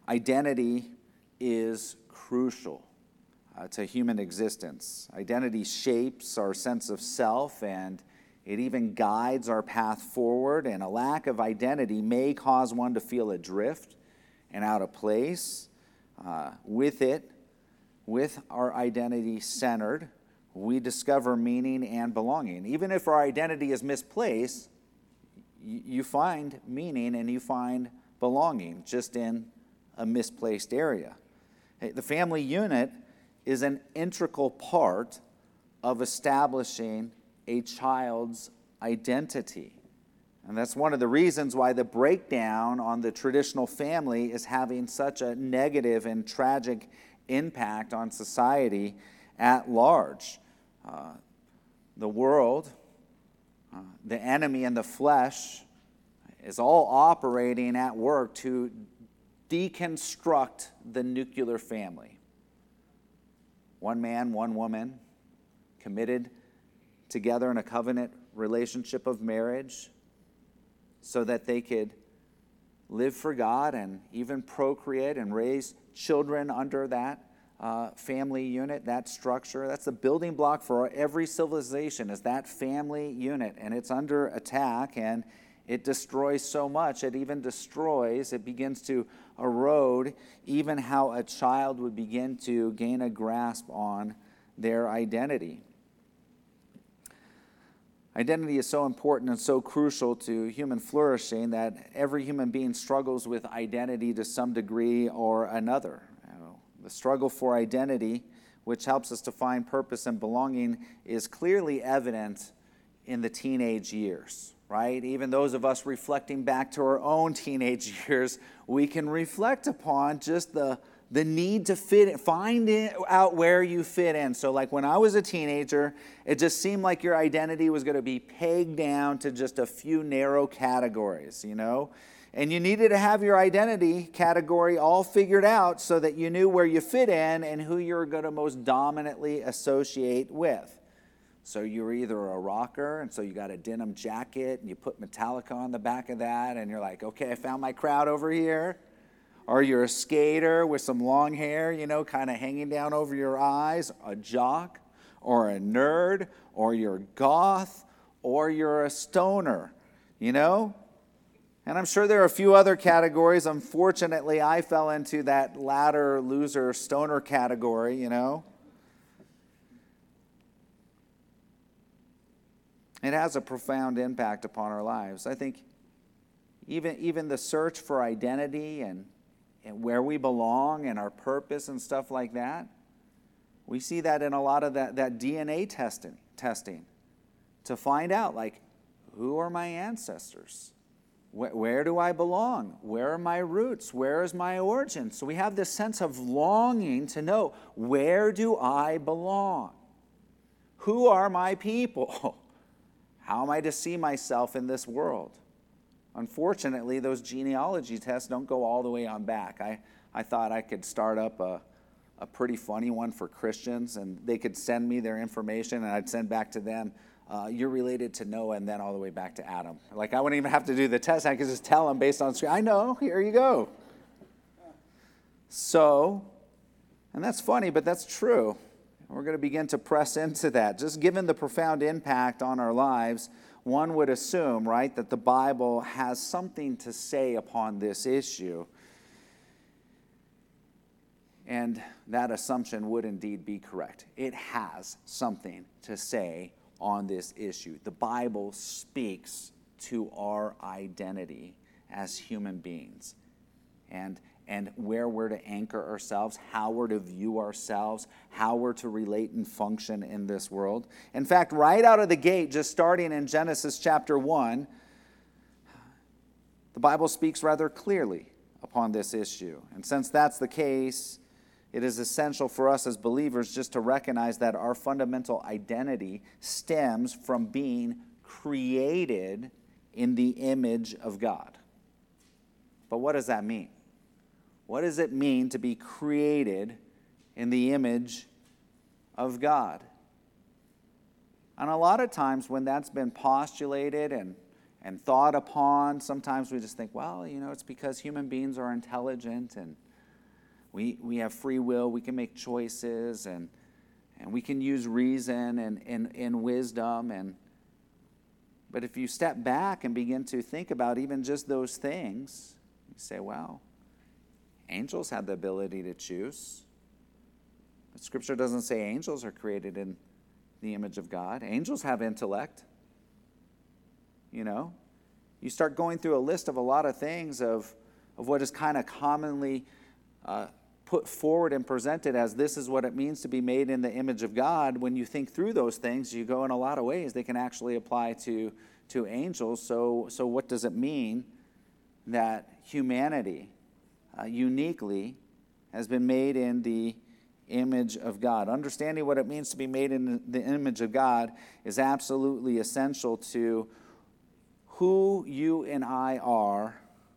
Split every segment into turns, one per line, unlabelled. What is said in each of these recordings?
identity is crucial to human existence. Identity shapes our sense of self, and it even guides our path forward, and a lack of identity may cause one to feel adrift and out of place. With our identity centered, we discover meaning and belonging. Even if our identity is misplaced, you find meaning and you find belonging just in a misplaced area. The family unit is an integral part of establishing a child's identity. And that's one of the reasons why the breakdown on the traditional family is having such a negative and tragic impact on society at large. The world, the enemy and the flesh is all operating at work to deconstruct the nuclear family. One man, one woman, committed together in a covenant relationship of marriage so that they could live for God and even procreate and raise children under that family unit, that structure. That's the building block for every civilization, is that family unit. And it's under attack, and it destroys so much. It begins to erode even how a child would begin to gain a grasp on their identity. Identity is so important and so crucial to human flourishing that every human being struggles with identity to some degree or another. The struggle for identity, which helps us to find purpose and belonging, is clearly evident in the teenage years, right? Even those of us reflecting back to our own teenage years, we can reflect upon just the need to find out where you fit in. So like when I was a teenager, it just seemed like your identity was going to be pegged down to just a few narrow categories, And you needed to have your identity category all figured out so that you knew where you fit in and who you were going to most dominantly associate with. So you were either a rocker, and so you got a denim jacket, and you put Metallica on the back of that, and you're like, okay, I found my crowd over here. Or you're a skater with some long hair, kind of hanging down over your eyes, a jock, or a nerd, or you're goth, or you're a stoner, And I'm sure there are a few other categories. Unfortunately, I fell into that latter loser stoner category, It has a profound impact upon our lives. I think even the search for identity and where we belong and our purpose and stuff like that, we see that in a lot of that DNA testing to find out, like, who are my ancestors? Where do I belong? Where are my roots? Where is my origin? So we have this sense of longing to know, where do I belong? Who are my people? How am I to see myself in this world? Unfortunately, those genealogy tests don't go all the way on back. I thought I could start up a pretty funny one for Christians, and they could send me their information, and I'd send back to them, you're related to Noah, and then all the way back to Adam. Like, I wouldn't even have to do the test. I could just tell them based on screen. I know, here you go. So, and that's funny, but that's true. We're going to begin to press into that. Just given the profound impact on our lives, one would assume, right, that the Bible has something to say upon this issue. And that assumption would indeed be correct. It has something to say on this issue. The Bible speaks to our identity as human beings and where we're to anchor ourselves, how we're to view ourselves, how we're to relate and function in this world. In fact, right out of the gate, just starting in Genesis chapter 1, the Bible speaks rather clearly upon this issue. And since that's the case, it is essential for us as believers just to recognize that our fundamental identity stems from being created in the image of God. But what does that mean? What does it mean to be created in the image of God? And a lot of times when that's been postulated and thought upon, sometimes we just think, well, it's because human beings are intelligent and We have free will, we can make choices, and we can use reason and wisdom. But if you step back and begin to think about even just those things, you say, well, angels have the ability to choose. But Scripture doesn't say angels are created in the image of God. Angels have intellect. You start going through a list of a lot of things of what is kind of commonly put forward and presented as this is what it means to be made in the image of God. When you think through those things, you go in a lot of ways they can actually apply to angels. So what does it mean that humanity uniquely has been made in the image of God? Understanding what it means to be made in the image of God is absolutely essential to who you and I are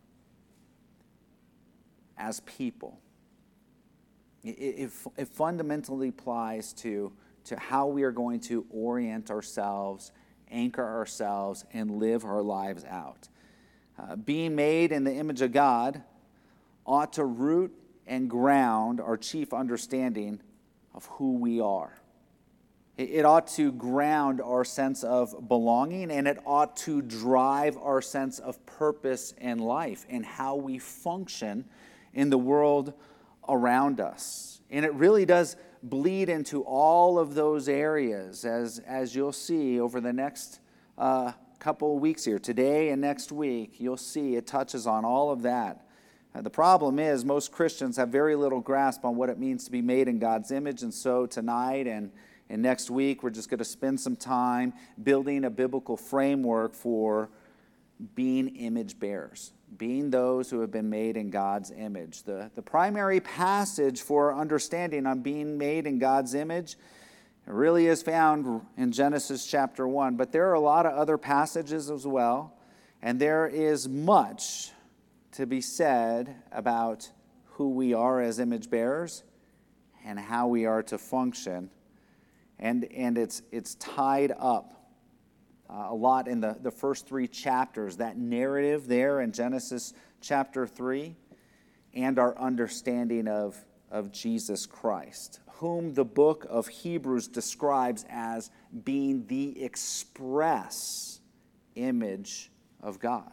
as people. It fundamentally applies to how we are going to orient ourselves, anchor ourselves, and live our lives out. Being made in the image of God ought to root and ground our chief understanding of who we are. It ought to ground our sense of belonging, and it ought to drive our sense of purpose in life and how we function in the world around us. And it really does bleed into all of those areas, as you'll see over the next couple of weeks here. Today and next week, you'll see it touches on all of that. The problem is most Christians have very little grasp on what it means to be made in God's image, and so tonight and next week, we're just going to spend some time building a biblical framework for being image bearers, being those who have been made in God's image. The primary passage for understanding on being made in God's image really is found in Genesis chapter 1, but there are a lot of other passages as well, and there is much to be said about who we are as image bearers and how we are to function. And it's tied up a lot in the first three chapters, that narrative there in Genesis chapter 3, and our understanding of Jesus Christ, whom the book of Hebrews describes as being the express image of God.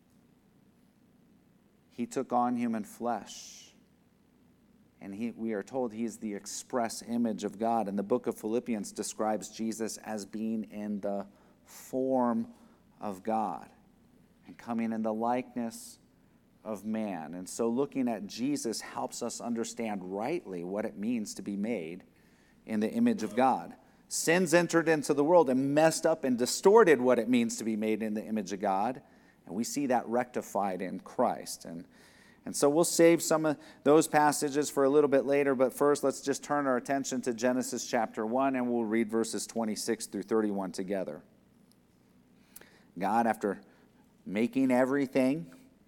He took on human flesh. And we are told he is the express image of God. And the book of Philippians describes Jesus as being in the form of God and coming in the likeness of man. And so looking at Jesus helps us understand rightly what it means to be made in the image of God. Sins entered into the world and messed up and distorted what it means to be made in the image of God. And we see that rectified in Christ. And so we'll save some of those passages for a little bit later, but first let's just turn our attention to Genesis chapter 1, and we'll read verses 26 through 31 together. God, after making everything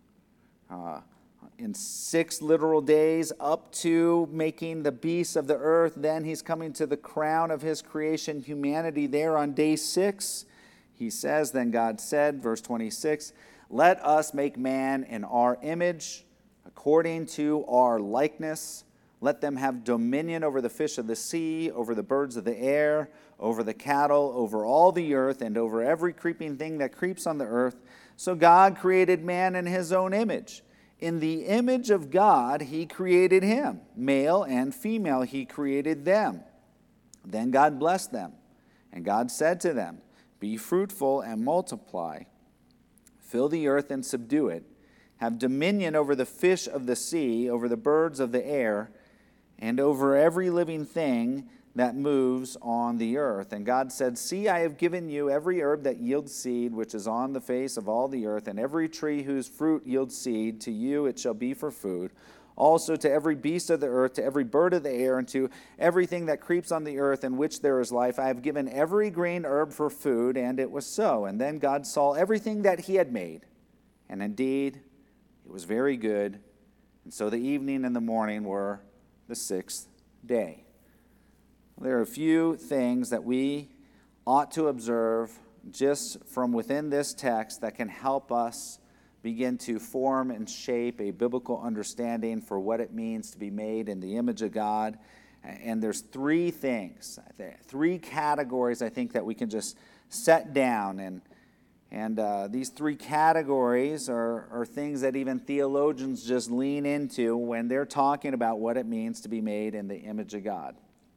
in 6 literal days, up to making the beasts of the earth, then he's coming to the crown of his creation, humanity, there on day 6. He says, then God said, verse 26, let us make man in our image, according to our likeness. Let them have dominion over the fish of the sea, over the birds of the air, over the cattle, over all the earth, and over every creeping thing that creeps on the earth. So God created man in his own image. In the image of God, he created him. Male and female, he created them. Then God blessed them. And God said to them, be fruitful and multiply. Fill the earth and subdue it. Have dominion over the fish of the sea, over the birds of the air, and over every living thing that moves on the earth. And God said, see, I have given you every herb that yields seed, which is on the face of all the earth, and every tree whose fruit yields seed. To you it shall be for food. Also to every beast of the earth, to every bird of the air, and to everything that creeps on the earth in which there is life, I have given every green herb for food. And it was so. And then God saw everything that he had made, and indeed it was very good. And so the evening and the morning were the 6th day. There are a few things that we ought to observe just from within this text that can help us begin to form and shape a biblical understanding for what it means to be made in the image of God. And there's three things, three categories I think that we can just set down. And these three categories are things that even theologians just lean into when they're talking about what it means to be made in the image of God.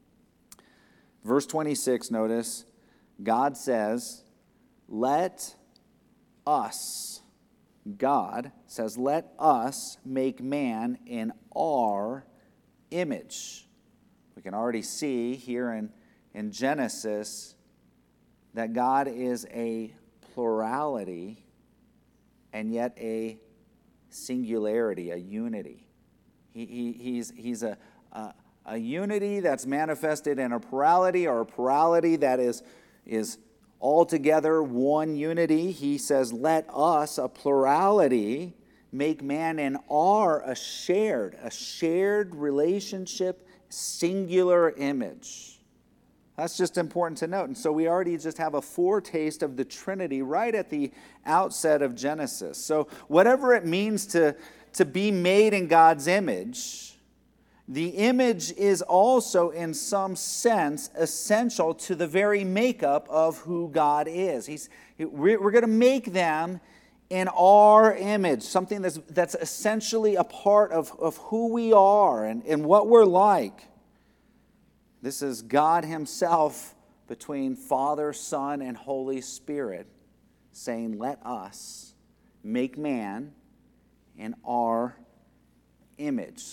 Verse 26, notice, God says, let us, God says, let us make man in our image. We can already see here in Genesis that God is a plurality and yet a singularity, a unity. He's a unity that's manifested in a plurality, or a plurality that is altogether one unity. He says, let us, a plurality, make man in a shared relationship, singular image. That's just important to note. And so we already just have a foretaste of the Trinity right at the outset of Genesis. So whatever it means to be made in God's image, the image is also in some sense essential to the very makeup of who God is. We're going to make them in our image, something that's essentially a part of who we are and what we're like. This is God himself between Father, Son, and Holy Spirit saying, let us make man in our image.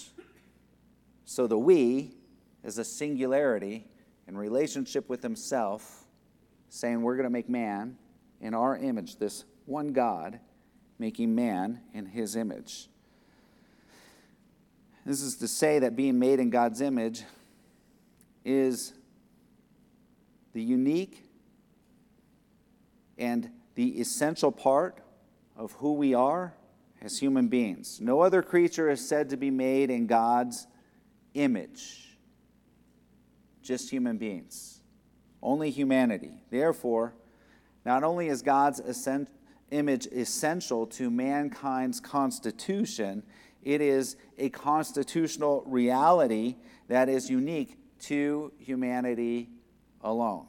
So the we is a singularity in relationship with himself, saying we're going to make man in our image, this one God making man in his image. This is to say that being made in God's image is the unique and the essential part of who we are as human beings. No other creature is said to be made in God's image. Just human beings. Only humanity. Therefore, not only is God's image essential to mankind's constitution, it is a constitutional reality that is unique to humanity alone.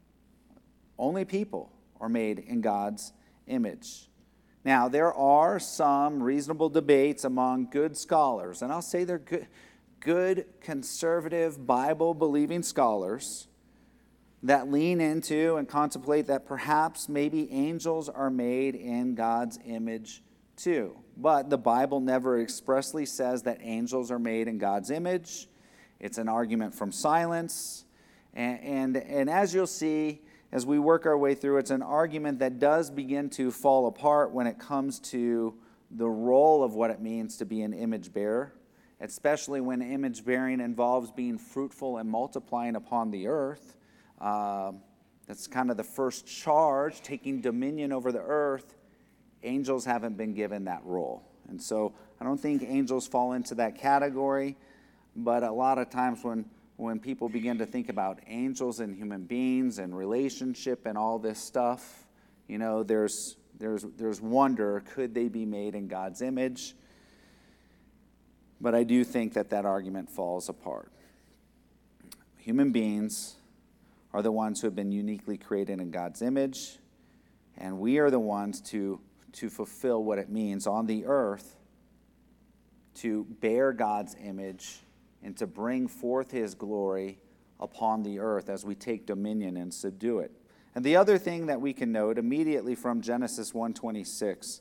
Only people are made in God's image. Now, there are some reasonable debates among good scholars, and I'll say they're good conservative Bible-believing scholars that lean into and contemplate that perhaps maybe angels are made in God's image too. But the Bible never expressly says that angels are made in God's image. It's an argument from silence. And as you'll see, as we work our way through, it's an argument that does begin to fall apart when it comes to the role of what it means to be an image bearer, especially when image bearing involves being fruitful and multiplying upon the earth. That's kind of the first charge, taking dominion over the earth. Angels haven't been given that role. And so I don't think angels fall into that category, but a lot of times when people begin to think about angels and human beings and relationship and all this stuff, you know, there's wonder, could they be made in God's image? But I do think that argument falls apart. Human beings are the ones who have been uniquely created in God's image, and we are the ones to fulfill what it means on the earth to bear God's image and to bring forth his glory upon the earth as we take dominion and subdue it. And the other thing that we can note immediately from Genesis 1:26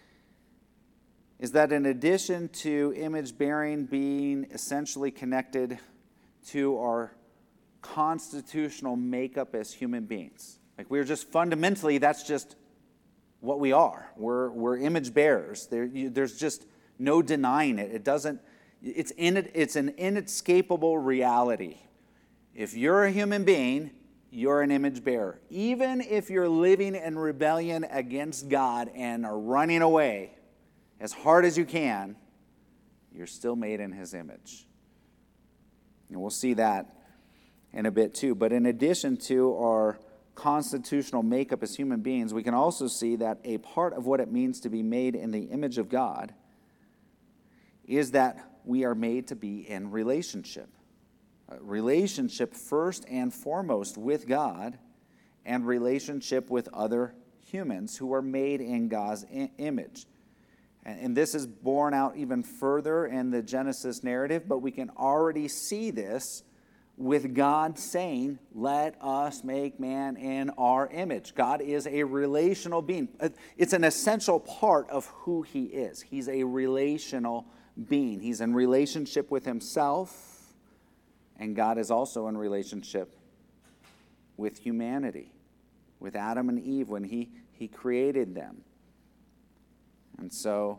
is that in addition to image bearing being essentially connected to our constitutional makeup as human beings, like we're just fundamentally, that's just what we are. We're image bearers. There's just no denying it. It's an inescapable reality. If you're a human being, you're an image bearer. Even if you're living in rebellion against God and are running away as hard as you can, you're still made in his image. And we'll see that in a bit too. But in addition to our constitutional makeup as human beings, we can also see that a part of what it means to be made in the image of God is that we are made to be in relationship. Relationship first and foremost with God, and relationship with other humans who are made in God's image. And this is borne out even further in the Genesis narrative, but we can already see this with God saying, "Let us make man in our image." God is a relational being. It's an essential part of who he is. He's a relational being. He's in relationship with himself, and God is also in relationship with humanity, with Adam and Eve when he created them. And so,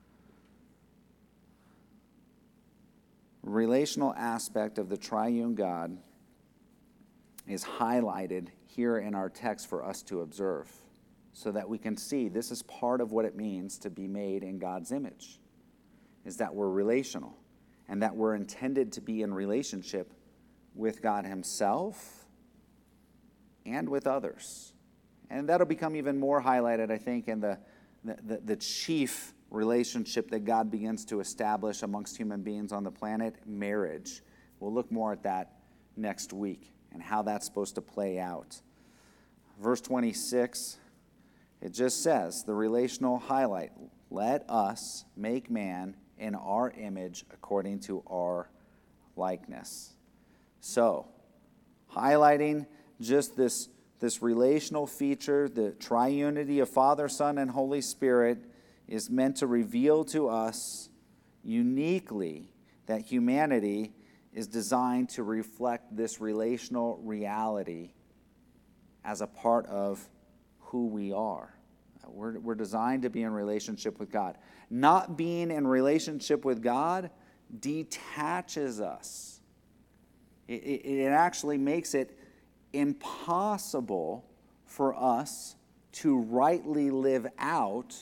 relational aspect of the triune God is highlighted here in our text for us to observe, so that we can see this is part of what it means to be made in God's image, is that we're relational and that we're intended to be in relationship with God himself and with others. And that'll become even more highlighted, I think, in the chief relationship that God begins to establish amongst human beings on the planet, marriage. We'll look more at that next week and how that's supposed to play out. Verse 26, it just says, the relational highlight, "Let us make man in our image according to our likeness." So, highlighting just this relational feature, the triunity of Father, Son, and Holy Spirit is meant to reveal to us uniquely that humanity is designed to reflect this relational reality as a part of who we are. We're designed to be in relationship with God. Not being in relationship with God detaches us. It actually makes it impossible for us to rightly live out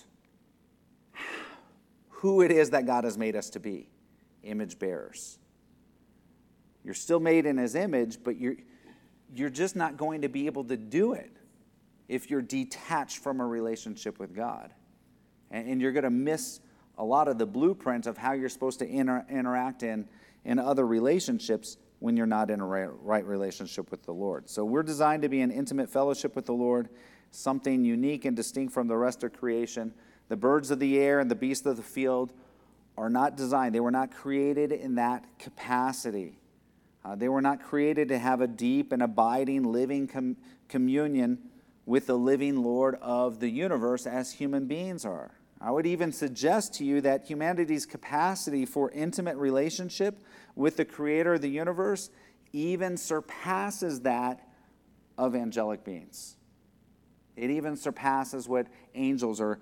who it is that God has made us to be, image bearers. You're still made in his image, but you're just not going to be able to do it if you're detached from a relationship with God. And you're going to miss a lot of the blueprint of how you're supposed to interact in other relationships when you're not in a right relationship with the Lord. So we're designed to be in intimate fellowship with the Lord, something unique and distinct from the rest of creation. The birds of the air and the beasts of the field are not designed. They were not created in that capacity. They were not created to have a deep and abiding living communion with the living Lord of the universe as human beings are. I would even suggest to you that humanity's capacity for intimate relationship with the Creator of the universe even surpasses that of angelic beings. It even surpasses what angels are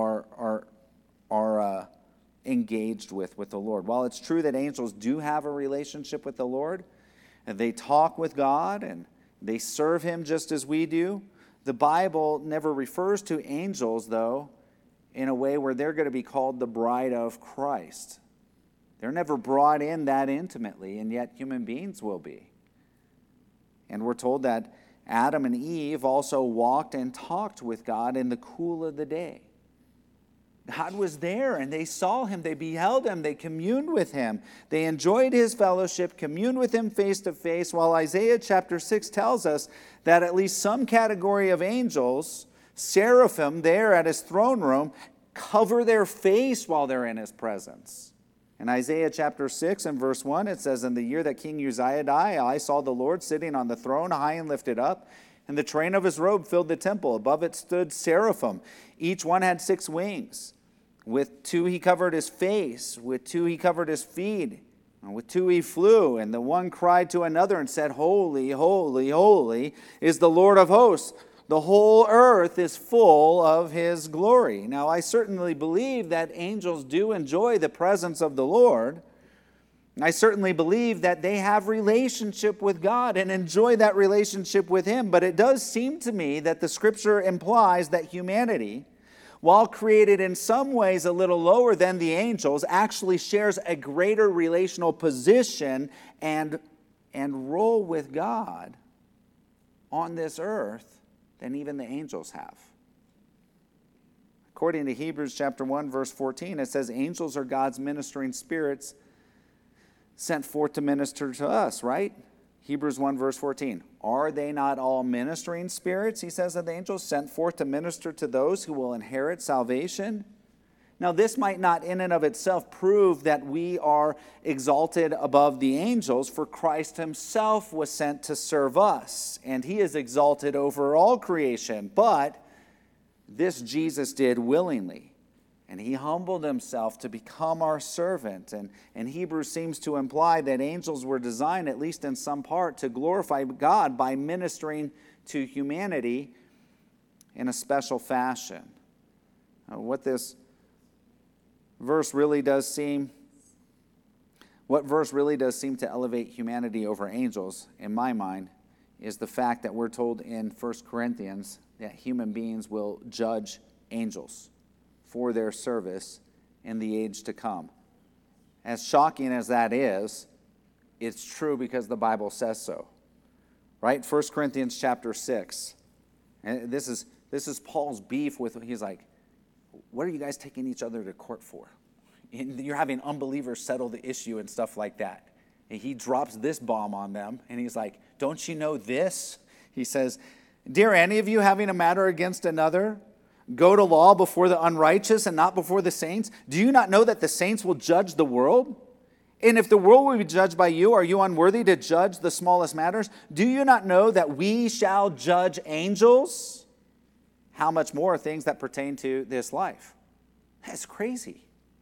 engaged with the Lord. While it's true that angels do have a relationship with the Lord, and they talk with God and they serve him just as we do, the Bible never refers to angels, though, in a way where they're going to be called the bride of Christ. They're never brought in that intimately, and yet human beings will be. And we're told that Adam and Eve also walked and talked with God in the cool of the day. God was there, and they saw him, they beheld him, they communed with him. They enjoyed his fellowship, communed with him face to face, while Isaiah chapter 6 tells us that at least some category of angels, seraphim there at his throne room, cover their face while they're in his presence. In Isaiah chapter 6 and verse 1, it says, "In the year that King Uzziah died, I saw the Lord sitting on the throne, high and lifted up, and the train of his robe filled the temple. Above it stood seraphim. Each one had 6 wings. With 2 he covered his face, with 2 he covered his feet, and with 2 he flew. And the one cried to another and said, Holy, holy, holy is the Lord of hosts. The whole earth is full of his glory." Now, I certainly believe that angels do enjoy the presence of the Lord. I certainly believe that they have relationship with God and enjoy that relationship with him. But it does seem to me that the scripture implies that humanity, while created in some ways a little lower than the angels, actually shares a greater relational position and role with God on this earth than even the angels have. According to Hebrews chapter 1, verse 14, it says, angels are God's ministering spirits sent forth to minister to us, right? Hebrews 1, verse 14. Are they not all ministering spirits, he says of the angels, sent forth to minister to those who will inherit salvation? Now, this might not in and of itself prove that we are exalted above the angels, for Christ himself was sent to serve us, and he is exalted over all creation. But this Jesus did willingly, and he humbled himself to become our servant. And Hebrews seems to imply that angels were designed, at least in some part, to glorify God by ministering to humanity in a special fashion. What verse really does seem to elevate humanity over angels, in my mind, is the fact that we're told in 1 Corinthians that human beings will judge angels for their service in the age to come. As shocking as that is, it's true because the Bible says so. Right? 1 Corinthians chapter 6. And this is Paul's beef with, he's like, what are you guys taking each other to court for? And you're having unbelievers settle the issue and stuff like that. And he drops this bomb on them, and he's like, don't you know this? He says, dare any of you having a matter against another go to law before the unrighteous and not before the saints? Do you not know that the saints will judge the world? And if the world will be judged by you, are you unworthy to judge the smallest matters? Do you not know that we shall judge angels? How much more things that pertain to this life? That's crazy.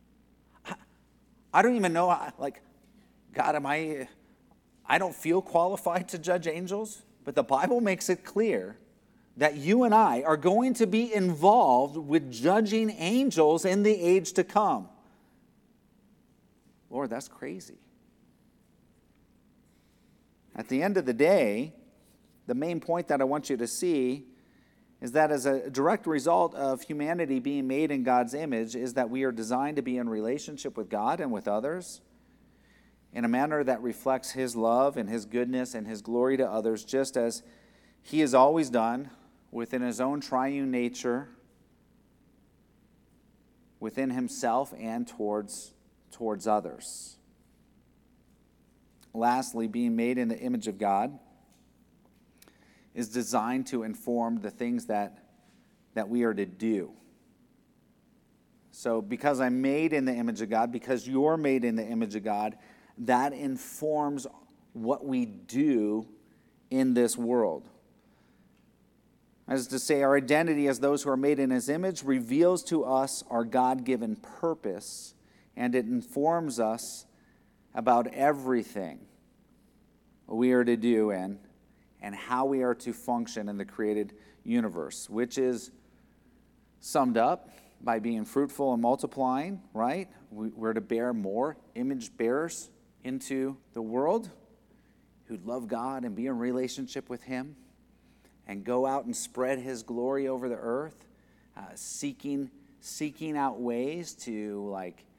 I don't even know, God, I don't feel qualified to judge angels, but the Bible makes it clear that you and I are going to be involved with judging angels in the age to come. Lord, that's crazy. At the end of the day, the main point that I want you to see is that as a direct result of humanity being made in God's image is that we are designed to be in relationship with God and with others in a manner that reflects his love and his goodness and his glory to others, just as he has always done within his own triune nature, within himself and towards others. Lastly, being made in the image of God is designed to inform the things that we are to do. So because I'm made in the image of God, because you're made in the image of God, that informs what we do in this world. As to say, our identity as those who are made in his image reveals to us our God-given purpose, and it informs us about everything we are to do and how we are to function in the created universe, which is summed up by being fruitful and multiplying, right? We're to bear more image bearers into the world who love God and be in relationship with him and go out and spread his glory over the earth, seeking out ways to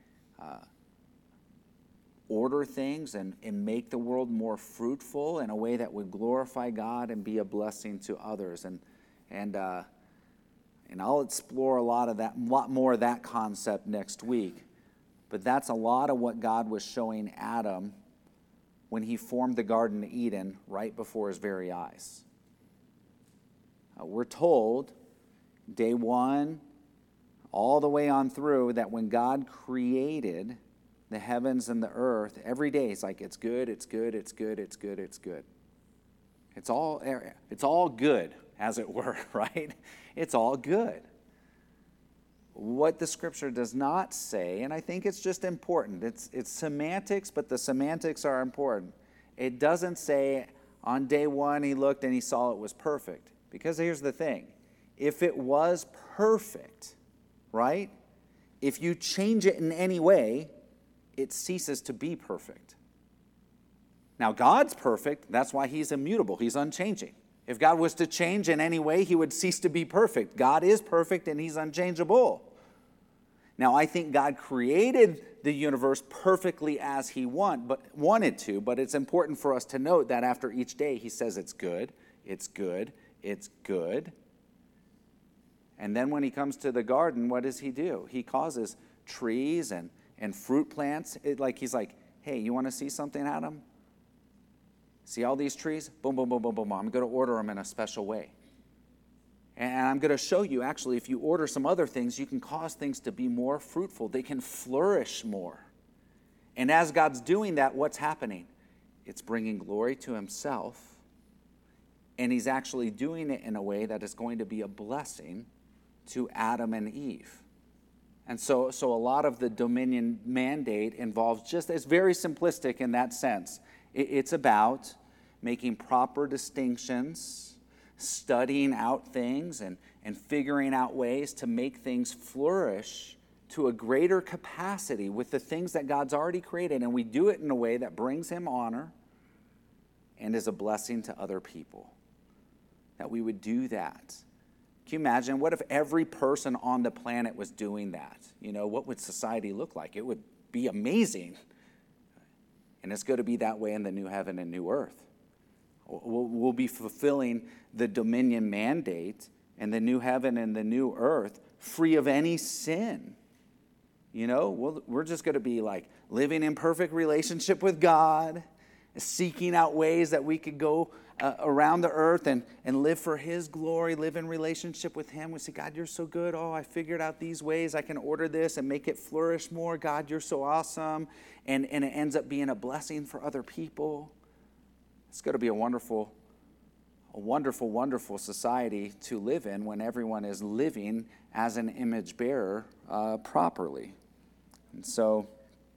order things and make the world more fruitful in a way that would glorify God and be a blessing to others. And I'll explore a lot more of that concept next week. But that's a lot of what God was showing Adam when he formed the Garden of Eden right before his very eyes. We're told, day one, all the way on through, that when God created the heavens and the earth, every day it's like, it's good, it's good, it's good, it's good, it's good. It's all good, as it were, right? It's all good. What the scripture does not say, and I think it's just important, it's semantics, but the semantics are important. It doesn't say on day one he looked and he saw it was perfect. Because here's the thing, if it was perfect, right? If you change it in any way, it ceases to be perfect. Now, God's perfect. That's why he's immutable. He's unchanging. If God was to change in any way, he would cease to be perfect. God is perfect and he's unchangeable. Now, I think God created the universe perfectly as he wanted to, but it's important for us to note that after each day he says it's good, it's good, it's good. And then when he comes to the garden, what does he do? He causes trees and fruit plants. He's like, hey, you want to see something, Adam? See all these trees? Boom, boom, boom, boom, boom. I'm going to order them in a special way. And I'm going to show you, actually, if you order some other things, you can cause things to be more fruitful. They can flourish more. And as God's doing that, what's happening? It's bringing glory to himself. And he's actually doing it in a way that is going to be a blessing to Adam and Eve. And so a lot of the dominion mandate involves it's very simplistic in that sense. It's about making proper distinctions, studying out things and figuring out ways to make things flourish to a greater capacity with the things that God's already created. And we do it in a way that brings him honor and is a blessing to other people. That we would do that. Can you imagine? What if every person on the planet was doing that? What would society look like? It would be amazing. And it's going to be that way in the new heaven and new earth. We'll be fulfilling the dominion mandate and the new heaven and the new earth free of any sin. We're just going to be like living in perfect relationship with God, seeking out ways that we could go around the earth and live for his glory, live in relationship with him. We say, God, you're so good. Oh, I figured out these ways. I can order this and make it flourish more. God, you're so awesome. And it ends up being a blessing for other people. It's going to be a wonderful, wonderful society to live in when everyone is living as an image bearer properly. And so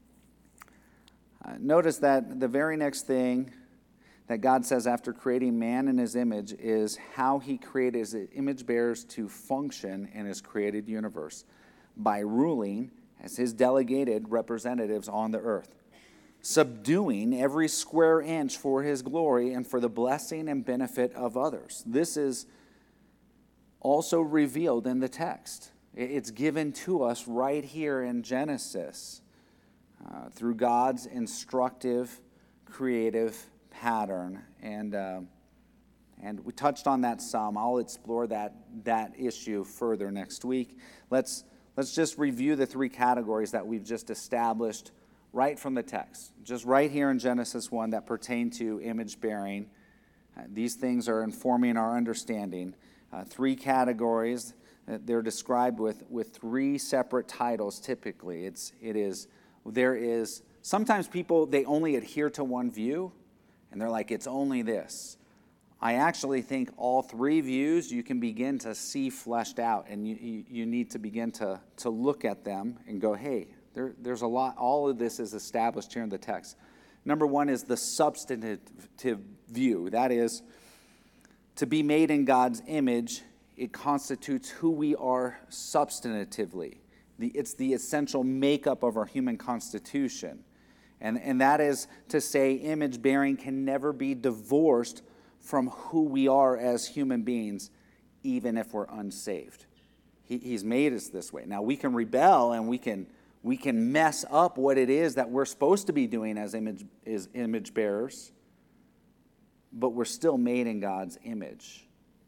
notice that the very next thing that God says after creating man in his image is how he created his image bearers to function in his created universe by ruling as his delegated representatives on the earth, subduing every square inch for his glory and for the blessing and benefit of others. This is also revealed in the text. It's given to us right here in Genesis through God's instructive, creative pattern. And we touched on that some. I'll explore that issue further next week. Let's just review the three categories that we've just established right from the text, just right here in Genesis 1 that pertain to image bearing. These things are informing our understanding. Three categories. They're described with three separate titles typically. There is sometimes people, they only adhere to one view, and they're like, it's only this. I actually think all three views you can begin to see fleshed out, and you need to begin to look at them and go, hey, there's a lot. All of this is established here in the text. Number one is the substantive view. That is, to be made in God's image, it constitutes who we are substantively. It's the essential makeup of our human constitution. And that is to say, image bearing can never be divorced from who we are as human beings, even if we're unsaved. He's made us this way. Now, we can rebel and we can mess up what it is that we're supposed to be doing as image bearers, but we're still made in God's image.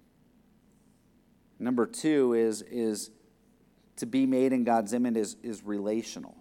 Number two is to be made in God's image is relational.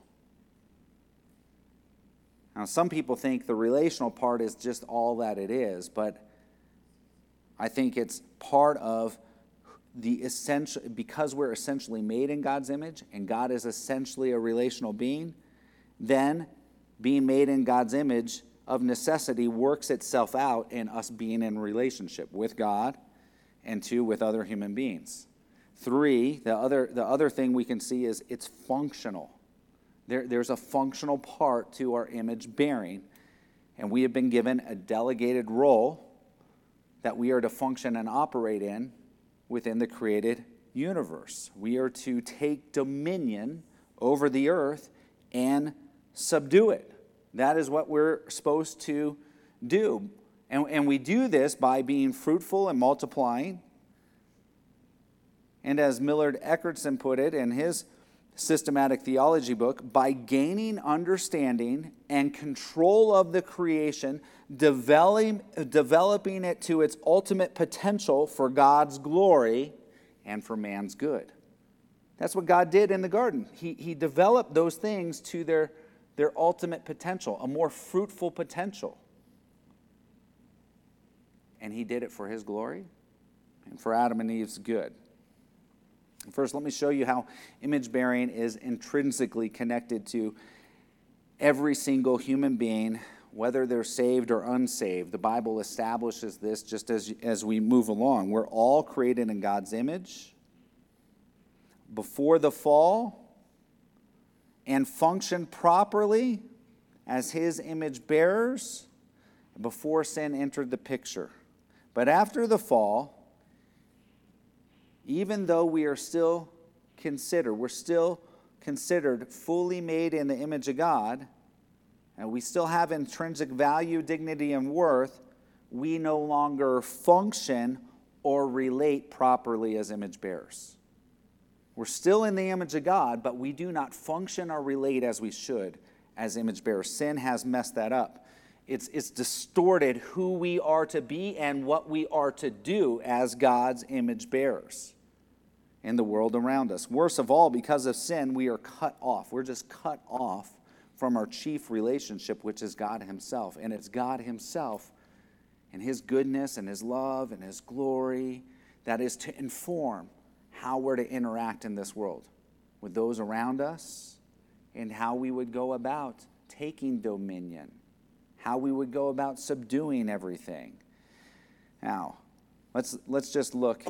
Now, some people think the relational part is just all that it is, but I think it's part of the essential, because we're essentially made in God's image, and God is essentially a relational being, then being made in God's image of necessity works itself out in us being in relationship with God and two, with other human beings. Three, the other thing we can see is it's functional. There's a functional part to our image bearing, and we have been given a delegated role that we are to function and operate in within the created universe. We are to take dominion over the earth and subdue it. That is what we're supposed to do. And we do this by being fruitful and multiplying. And as Millard Eckertson put it in his systematic theology book, by gaining understanding and control of the creation, developing it to its ultimate potential for God's glory and for man's good. That's what God did in the garden. He developed those things to their ultimate potential, a more fruitful potential. And he did it for his glory and for Adam and Eve's good. First, let me show you how image bearing is intrinsically connected to every single human being, whether they're saved or unsaved. The Bible establishes this just as we move along. We're all created in God's image before the fall and function properly as his image bearers before sin entered the picture. But after the fall, even though we're still considered fully made in the image of God, and we still have intrinsic value, dignity, and worth, we no longer function or relate properly as image bearers. We're still in the image of God, but we do not function or relate as we should as image bearers. Sin has messed that up. It's distorted who we are to be and what we are to do as God's image bearers in the world around us. Worst of all, because of sin, we are cut off. We're just cut off from our chief relationship, which is God himself. And it's God himself and his goodness and his love and his glory that is to inform how we're to interact in this world with those around us and how we would go about taking dominion, how we would go about subduing everything. Now, let's just look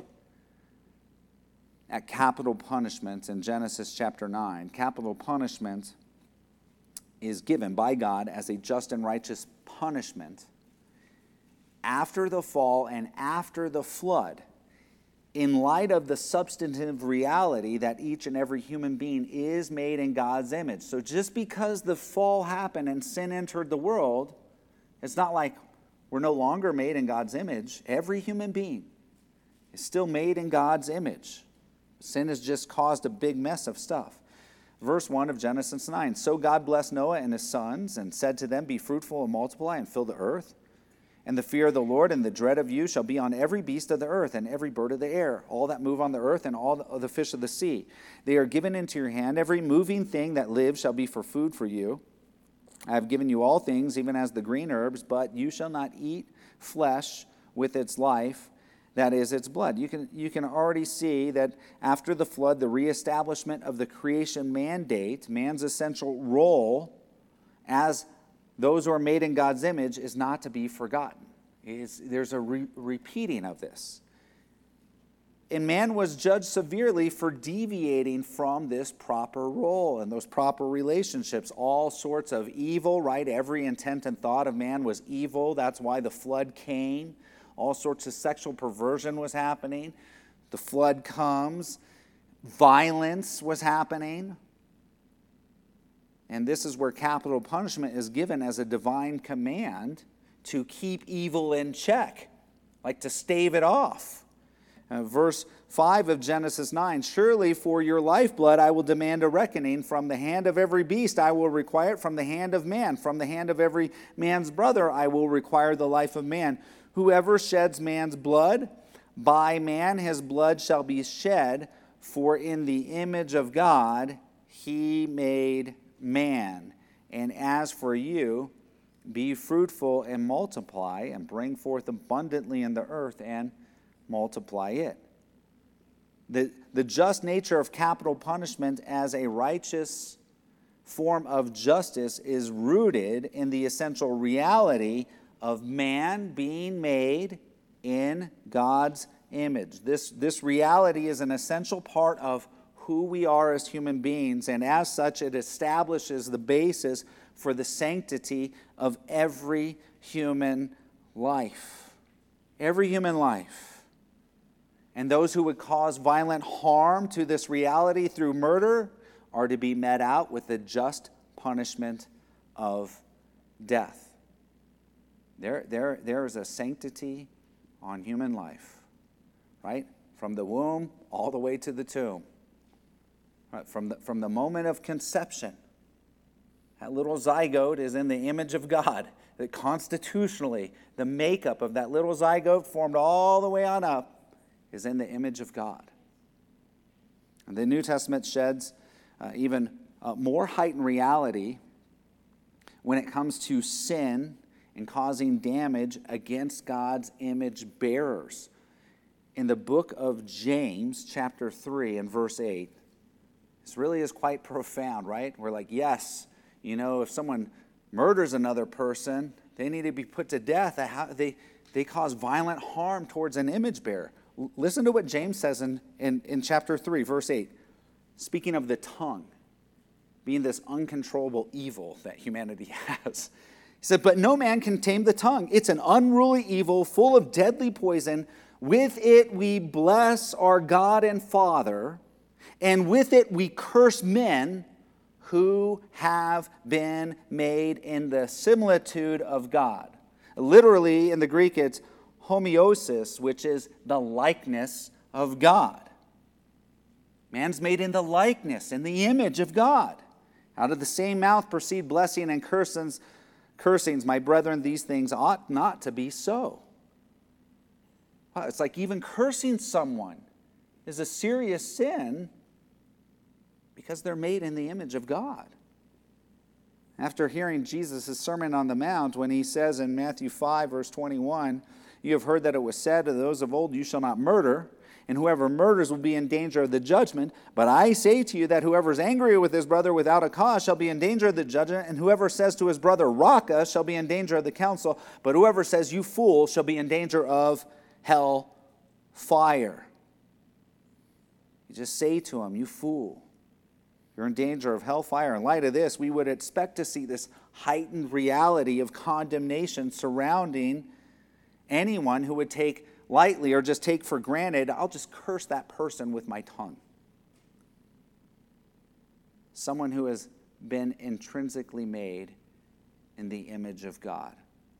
at capital punishment in Genesis chapter 9. Capital punishment is given by God as a just and righteous punishment after the fall and after the flood, in light of the substantive reality that each and every human being is made in God's image. So just because the fall happened and sin entered the world, it's not like we're no longer made in God's image. Every human being is still made in God's image. Sin has just caused a big mess of stuff. Verse 1 of Genesis 9. So God blessed Noah and his sons and said to them, be fruitful and multiply and fill the earth. And the fear of the Lord and the dread of you shall be on every beast of the earth and every bird of the air, all that move on the earth and all the fish of the sea. They are given into your hand. Every moving thing that lives shall be for food for you. I have given you all things, even as the green herbs, but you shall not eat flesh with its life, that is its blood. You can already see that after the flood, the reestablishment of the creation mandate, man's essential role as those who are made in God's image, is not to be forgotten. There's a repeating of this. And man was judged severely for deviating from this proper role and those proper relationships. All sorts of evil, right? Every intent and thought of man was evil. That's why the flood came. All sorts of sexual perversion was happening. The flood comes. Violence was happening. And this is where capital punishment is given as a divine command to keep evil in check, like to stave it off. Verse 5 of Genesis 9, surely for your lifeblood I will demand a reckoning. From the hand of every beast I will require it. From the hand of man, from the hand of every man's brother I will require the life of man. Whoever sheds man's blood, by man his blood shall be shed. For in the image of God he made man. And as for you, be fruitful and multiply, and bring forth abundantly in the earth and multiply it. The just nature of capital punishment as a righteous form of justice is rooted in the essential reality of man being made in God's image. This reality is an essential part of who we are as human beings, and as such it establishes the basis for the sanctity of every human life. Every human life. And those who would cause violent harm to this reality through murder are to be met out with the just punishment of death. There is a sanctity on human life, right? From the womb all the way to the tomb. Right, from the moment of conception, that little zygote is in the image of God. That constitutionally, the makeup of that little zygote formed all the way on up is in the image of God. And the New Testament sheds even more heightened reality when it comes to sin and causing damage against God's image bearers. In the book of James, chapter 3 and verse 8, this really is quite profound, right? We're like, yes, if someone murders another person, they need to be put to death. They cause violent harm towards an image bearer. Listen to what James says in chapter 3, verse 8. Speaking of the tongue, being this uncontrollable evil that humanity has. He said, but no man can tame the tongue. It's an unruly evil full of deadly poison. With it we bless our God and Father, and with it we curse men who have been made in the similitude of God. Literally, in the Greek, it's homeosis, which is the likeness of God. Man's made in the likeness, in the image of God. Out of the same mouth proceed blessing and cursings. My brethren, these things ought not to be so. Wow, it's like even cursing someone is a serious sin because they're made in the image of God. After hearing Jesus' Sermon on the Mount, when he says in Matthew 5, verse 21, you have heard that it was said to those of old, you shall not murder, and whoever murders will be in danger of the judgment. But I say to you that whoever is angry with his brother without a cause shall be in danger of the judgment, and whoever says to his brother, Raca, shall be in danger of the council, but whoever says, you fool, shall be in danger of hell fire. You just say to him, you fool, you're in danger of hellfire. In light of this, we would expect to see this heightened reality of condemnation surrounding anyone who would take lightly or just take for granted, I'll just curse that person with my tongue. Someone who has been intrinsically made in the image of God.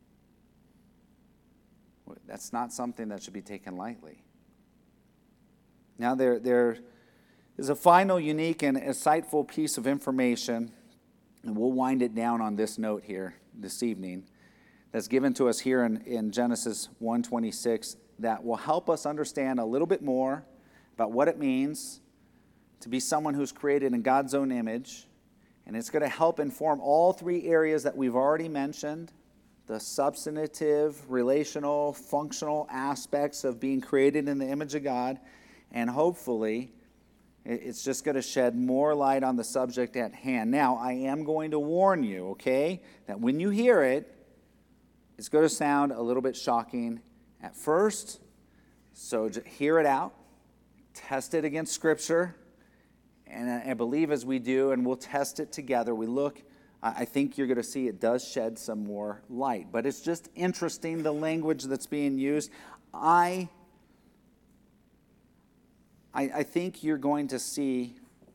That's not something that should be taken lightly. Now there is a final, unique, and insightful piece of information, and we'll wind it down on this note here this evening, that's given to us here in Genesis 1:26 that will help us understand a little bit more about what it means to be someone who's created in God's own image. And it's going to help inform all three areas that we've already mentioned, the substantive, relational, functional aspects of being created in the image of God. And hopefully, it's just going to shed more light on the subject at hand. Now, I am going to warn you, okay, that when you hear it, it's going to sound a little bit shocking at first. So hear it out, test it against Scripture, and I believe as we do, and we'll test it together, we look, I think you're going to see it does shed some more light. But it's just interesting, the language that's being used. I think you're going to see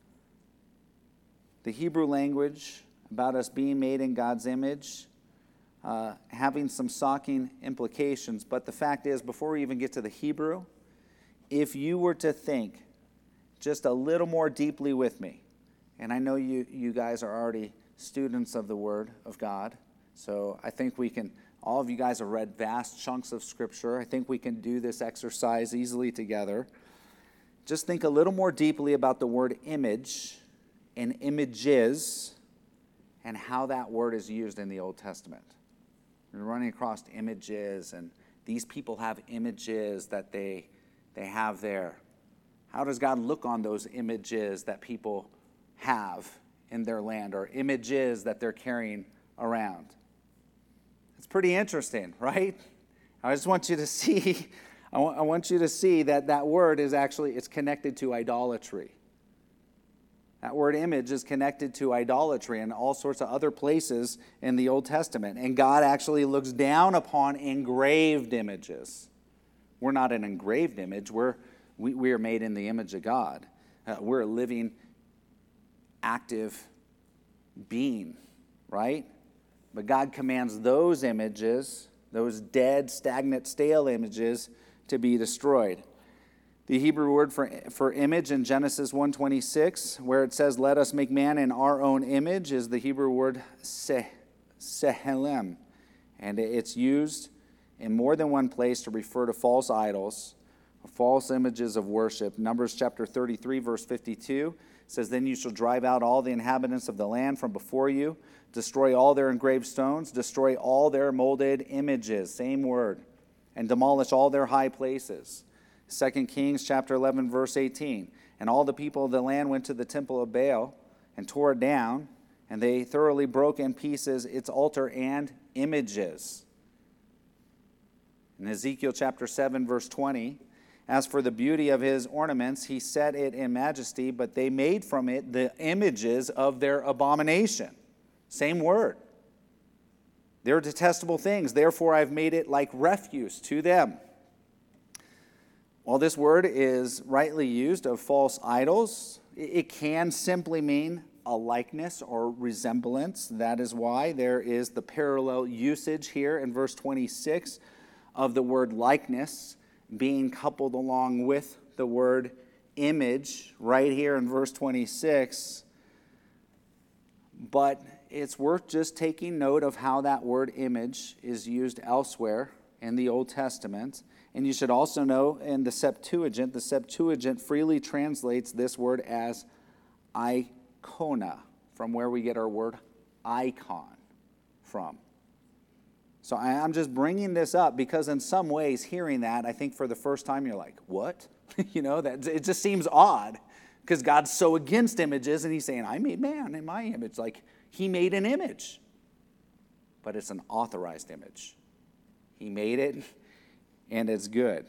the Hebrew language about us being made in God's image having some shocking implications. But the fact is, before we even get to the Hebrew, if you were to think just a little more deeply with me, and I know you guys are already students of the Word of God, so I think we can, all of you guys have read vast chunks of Scripture. I think we can do this exercise easily together. Just think a little more deeply about the word image and images and how that word is used in the Old Testament. We're running across images, and these people have images that they have there. How does God look on those images that people have in their land, or images that they're carrying around? It's pretty interesting, right? I just want you to see, I want you to see that word is actually, it's connected to idolatry. That word image is connected to idolatry and all sorts of other places in the Old Testament. And God actually looks down upon engraved images. We're not an engraved image. We are made in the image of God. We're a living, active being, right? But God commands those images, those dead, stagnant, stale images, to be destroyed. The Hebrew word for image in Genesis 1:26, where it says, "Let us make man in our own image," is the Hebrew word sehelem. And it's used in more than one place to refer to false idols, or false images of worship. Numbers chapter 33, verse 52 says, "Then you shall drive out all the inhabitants of the land from before you, destroy all their engraved stones, destroy all their molded images," same word, "and demolish all their high places." 2 Kings chapter 11, verse 18, "And all the people of the land went to the temple of Baal and tore it down, and they thoroughly broke in pieces its altar and images." In Ezekiel chapter 7, verse 20, "As for the beauty of his ornaments, he set it in majesty, but they made from it the images of their abomination." Same word. "They're detestable things, therefore I've made it like refuse to them." While this word is rightly used of false idols, it can simply mean a likeness or resemblance. That is why there is the parallel usage here in verse 26 of the word likeness being coupled along with the word image right here in verse 26. But it's worth just taking note of how that word image is used elsewhere in the Old Testament. And you should also know in the Septuagint freely translates this word as icona, from where we get our word icon from. So I'm just bringing this up because in some ways, hearing that, I think for the first time, you're like, what? That it just seems odd because God's so against images and he's saying, I made man in my image. Like he made an image, but it's an authorized image. He made it and it's good.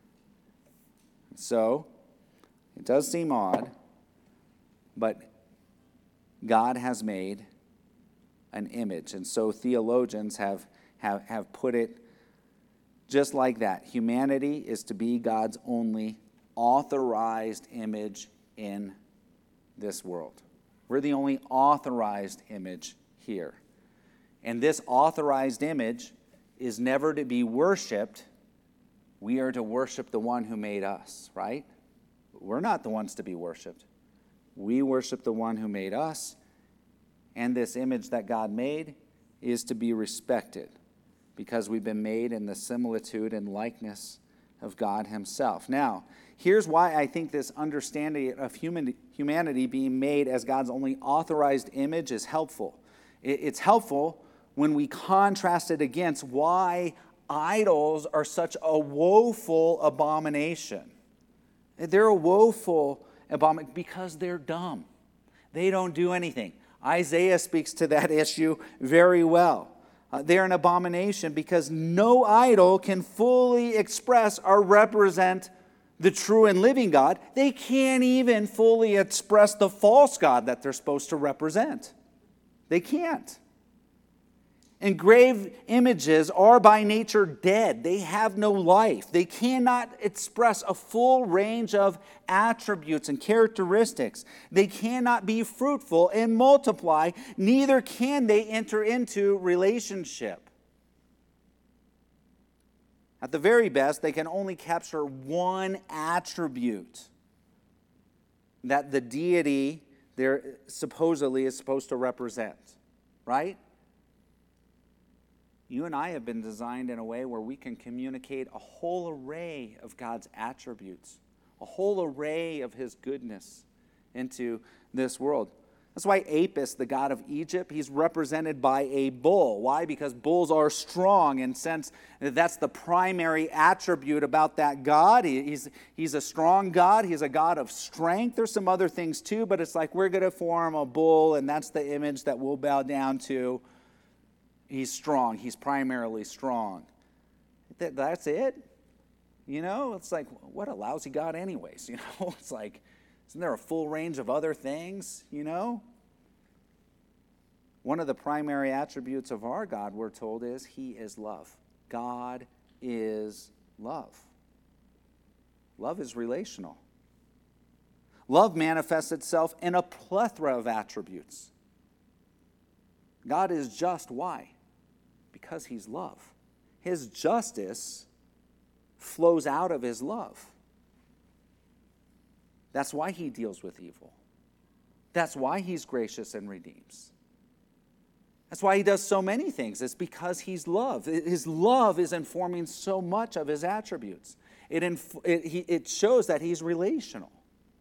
So it does seem odd, but God has made an image. And so theologians have put it just like that. Humanity is to be God's only authorized image in this world. We're the only authorized image here. And this authorized image is never to be worshipped. We are to worship the one who made us, right? We're not the ones to be worshiped. We worship the one who made us, and this image that God made is to be respected because we've been made in the similitude and likeness of God himself. Now, here's why I think this understanding of humanity being made as God's only authorized image is helpful. It's helpful when we contrast it against why idols are such a woeful abomination. They're a woeful abomination because they're dumb. They don't do anything. Isaiah speaks to that issue very well. They're an abomination because no idol can fully express or represent the true and living God. They can't even fully express the false God that they're supposed to represent. They can't. Engraved images are by nature dead. They have no life. They cannot express a full range of attributes and characteristics. They cannot be fruitful and multiply. Neither can they enter into relationship. At the very best, they can only capture one attribute that the deity there supposedly is supposed to represent, right? You and I have been designed in a way where we can communicate a whole array of God's attributes, a whole array of his goodness into this world. That's why Apis, the god of Egypt, he's represented by a bull. Why? Because bulls are strong, and since that's the primary attribute about that god, he's a strong god. He's a god of strength. There's some other things too, but it's like we're going to form a bull, and that's the image that we'll bow down to. He's strong. He's primarily strong. That's it? It's like, what a lousy God anyways, It's like, isn't there a full range of other things, One of the primary attributes of our God, we're told, is he is love. God is love. Love is relational. Love manifests itself in a plethora of attributes. God is just. Why? Because he's love. His justice flows out of his love. That's why he deals with evil. That's why he's gracious and redeems. That's why he does so many things. It's because he's love. His love is informing so much of his attributes. It shows that he's relational.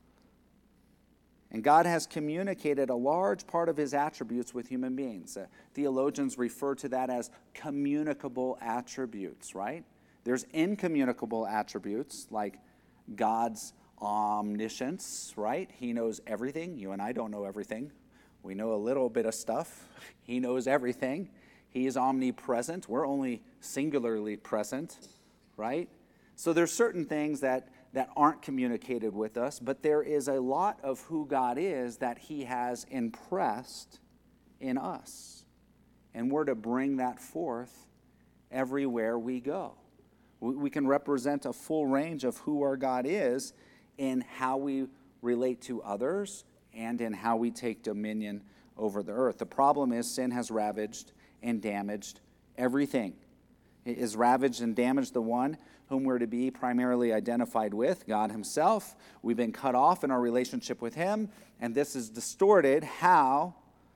And God has communicated a large part of his attributes with human beings. Theologians refer to that as communicable attributes, right? There's incommunicable attributes like God's omniscience, right? He knows everything. You and I don't know everything. We know a little bit of stuff. He knows everything. He is omnipresent. We're only singularly present, right? So there's certain things that aren't communicated with us, but there is a lot of who God is that he has impressed in us. And we're to bring that forth everywhere we go. We can represent a full range of who our God is in how we relate to others and in how we take dominion over the earth. The problem is sin has ravaged and damaged everything. It has ravaged and damaged the one whom we're to be primarily identified with, God himself. We've been cut off in our relationship with him, and this has distorted how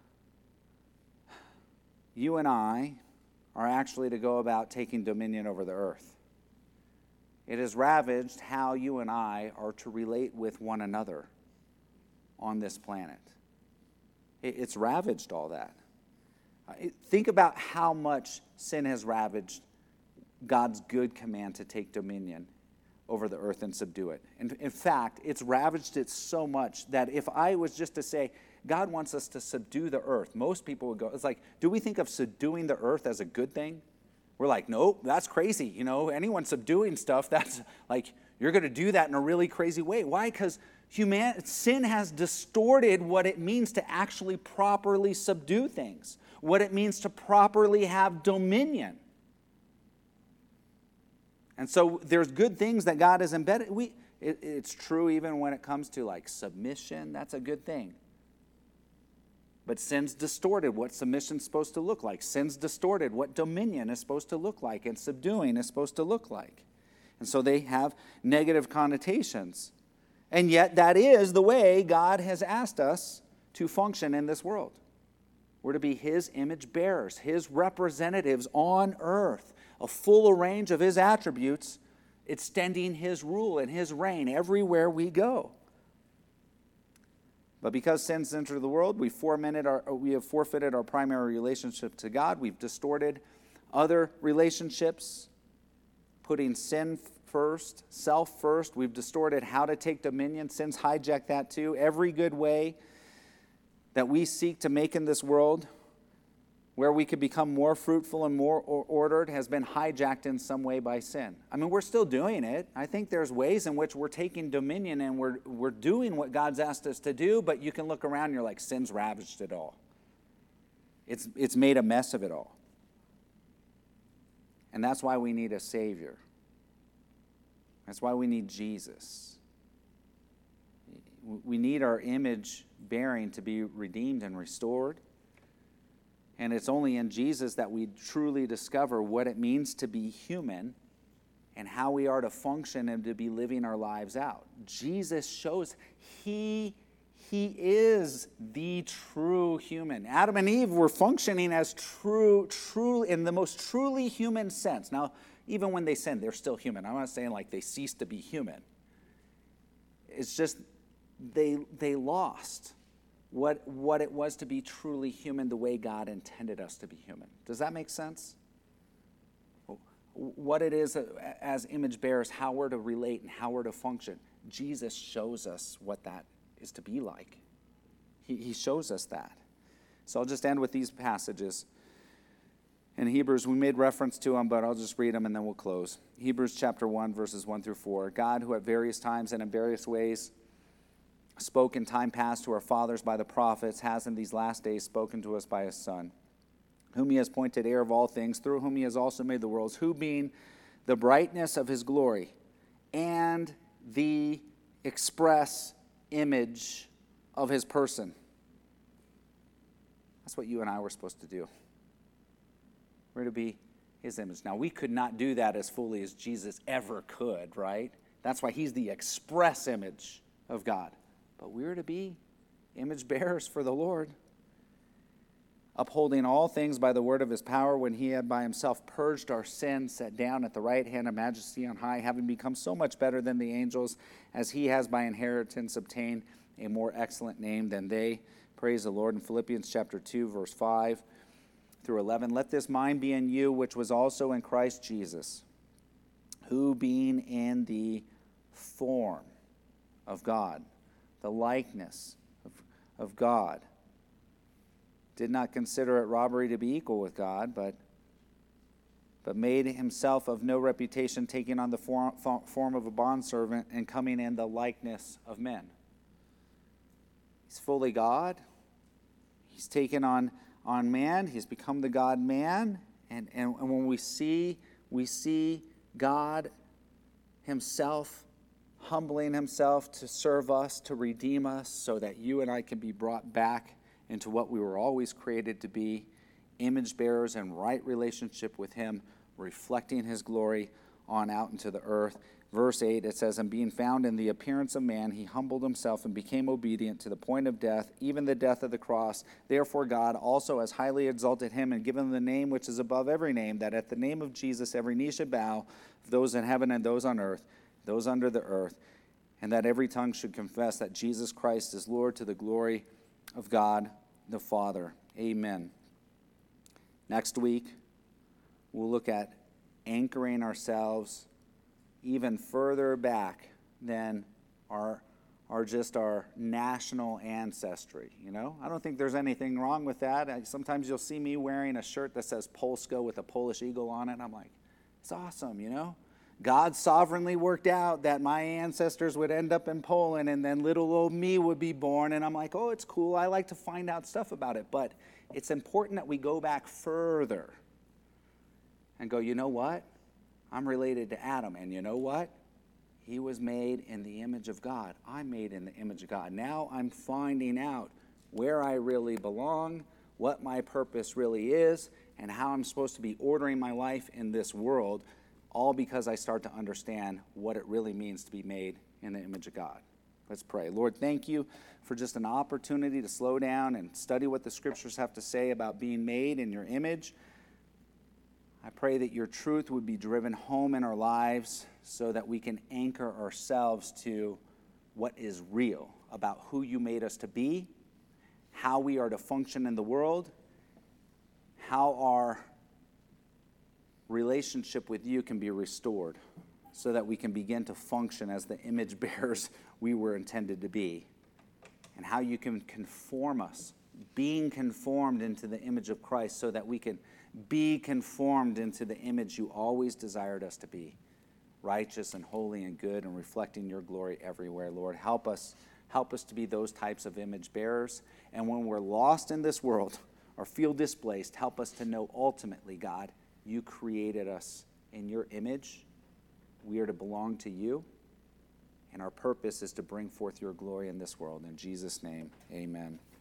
you and I are actually to go about taking dominion over the earth. It has ravaged how you and I are to relate with one another on this planet. It's ravaged all that. Think about how much sin has ravaged God's good command to take dominion over the earth and subdue it. In fact, it's ravaged it so much that if I was just to say, God wants us to subdue the earth, most people would go, it's like, do we think of subduing the earth as a good thing? We're like, nope, that's crazy. You know, anyone subduing stuff, that's like, you're going to do that in a really crazy way. Why? Because sin has distorted what it means to actually properly subdue things, what it means to properly have dominion. And so there's good things that God has embedded. It's true even when it comes to like submission. That's a good thing. But sin's distorted what submission's supposed to look like. Sin's distorted what dominion is supposed to look like and subduing is supposed to look like. And so they have negative connotations. And yet that is the way God has asked us to function in this world. We're to be his image bearers, his representatives on earth, a full range of his attributes, extending his rule and his reign everywhere we go. But because sin's entered the world, we have forfeited our primary relationship to God. We've distorted other relationships, putting sin first, self first. We've distorted how to take dominion. Sin's hijacked that too. Every good way that we seek to make in this world, where we could become more fruitful and more ordered, has been hijacked in some way by sin. I mean, we're still doing it. I think there's ways in which we're taking dominion and we're doing what God's asked us to do, but you can look around and you're like, sin's ravaged it all. It's made a mess of it all. And that's why we need a Savior. That's why we need Jesus. We need our image bearing to be redeemed and restored. And it's only in Jesus that we truly discover what it means to be human and how we are to function and to be living our lives out. Jesus shows he is the true human. Adam and Eve were functioning as true in the most truly human sense. Now, even when they sinned, they're still human. I'm not saying like they ceased to be human. It's just they lost what it was to be truly human the way God intended us to be human. Does that make sense? What it is as image bearers, how we're to relate and how we're to function. Jesus shows us what that is to be like. He shows us that. So I'll just end with these passages. In Hebrews, we made reference to them, but I'll just read them and then we'll close. Hebrews chapter 1, verses 1 through 4. God, who at various times and in various ways spoke in time past to our fathers by the prophets, has in these last days spoken to us by his Son, whom he has appointed heir of all things, through whom he has also made the worlds, who being the brightness of his glory and the express image of his person. That's what you and I were supposed to do. We're to be his image. Now, we could not do that as fully as Jesus ever could, right? That's why he's the express image of God. But we are to be image bearers for the Lord, upholding all things by the word of his power, when he had by himself purged our sins, sat down at the right hand of majesty on high, having become so much better than the angels, as he has by inheritance obtained a more excellent name than they. Praise the Lord. In Philippians chapter 2, verse 5 through 11, let this mind be in you, which was also in Christ Jesus, who being in the form of God, the likeness of God, did not consider it robbery to be equal with God, but made himself of no reputation, taking on the form of a bondservant and coming in the likeness of men. He's fully God. He's taken on man. He's become the God-man. And when we see God himself humbling himself to serve us, to redeem us, so that you and I can be brought back into what we were always created to be, image bearers in right relationship with him, reflecting his glory on out into the earth. Verse 8, it says, and being found in the appearance of man, he humbled himself and became obedient to the point of death, even the death of the cross. Therefore God also has highly exalted him and given him the name which is above every name, that at the name of Jesus every knee should bow, those in heaven and those on earth, those under the earth, and that every tongue should confess that Jesus Christ is Lord, to the glory of God the Father. Amen. Next week, we'll look at anchoring ourselves even further back than our national ancestry. I don't think there's anything wrong with that. Sometimes you'll see me wearing a shirt that says Polska with a Polish eagle on it, and I'm like, it's awesome, God sovereignly worked out that my ancestors would end up in Poland, and then little old me would be born, and I'm like, oh, it's cool. I like to find out stuff about it. But it's important that we go back further and go, you know what? I'm related to Adam, and you know what? He was made in the image of God. I'm made in the image of God. Now I'm finding out where I really belong, what my purpose really is, and how I'm supposed to be ordering my life in this world, all because I start to understand what it really means to be made in the image of God. Let's pray. Lord, thank you for just an opportunity to slow down and study what the scriptures have to say about being made in your image. I pray that your truth would be driven home in our lives so that we can anchor ourselves to what is real about who you made us to be, how we are to function in the world, how our relationship with you can be restored so that we can begin to function as the image bearers we were intended to be, and how you can conform us, being conformed into the image of Christ so that we can be conformed into the image you always desired us to be, righteous and holy and good and reflecting your glory everywhere. Lord, help us to be those types of image bearers. And when we're lost in this world or feel displaced, help us to know ultimately, God, you created us in your image. We are to belong to you, and our purpose is to bring forth your glory in this world. In Jesus' name, amen.